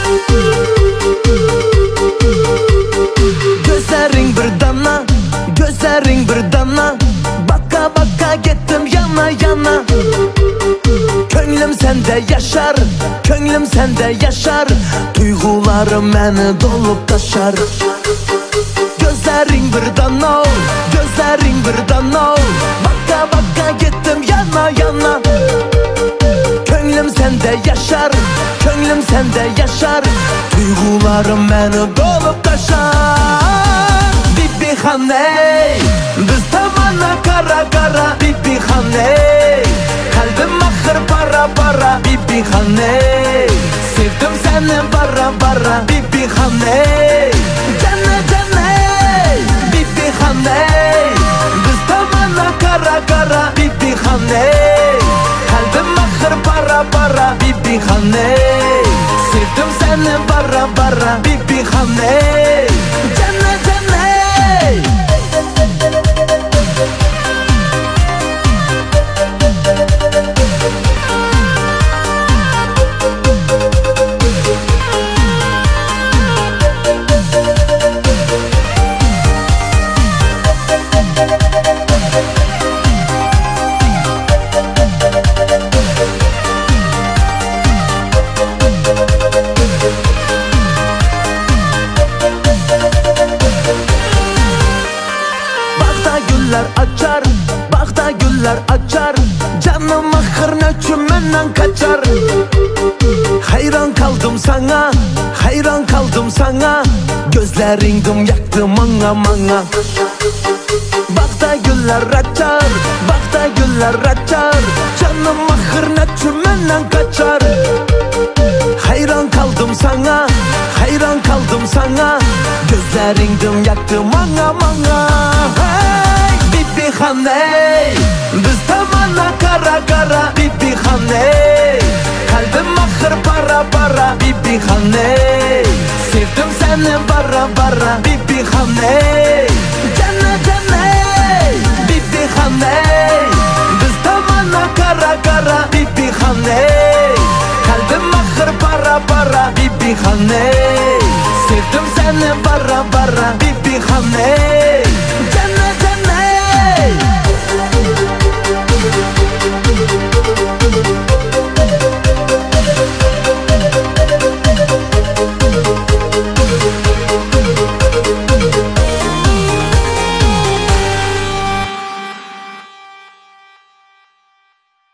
Gözlerin bir damla, gözlerin bir damla, baka baka gittim yana yana. Könlüm sende yaşar, könlüm sende yaşar, duygularım beni dolup taşar. Gözlerin bir damla, gözlerin bir damla, baka baka gittim yana yana. Könlüm sende yaşar, könlüm sende yaşar, duygularım beni dolup taşar. Bibi haney, biz tamana kara kara. Bibi haney, kalbim ahır para para. Bibi haney, sevdim seni bara bara. Bibi haney, canne canne. Bibi haney, biz tamana kara kara. Bibi haney, kalbim ahır para para. Bibi haney, sevdim seni bara bara. Bibi haney, canne canne. Güller açar, bağda güller açar, canım ahır nöçümünden kaçar. Hayran kaldım sana, hayran kaldım sana, gözlerindim yaktı manga manga. Bağda güller açar, bağda güller açar, canım ahır nöçümünden kaçar. Hayran kaldım sana, hayran kaldım sana, gözlerindim yaktı manga manga. Bibi haney, biz tamana kara kara. Bibi haney, kalbim ahır para para. Bibi haney, sevdim seni bara bara. Bibi haney, canne canne. Bibi haney, biz tamana kara kara. Bibi haney, kalbim ahır para para. Bibi haney, sevdim seni bara bara. Bibi haney.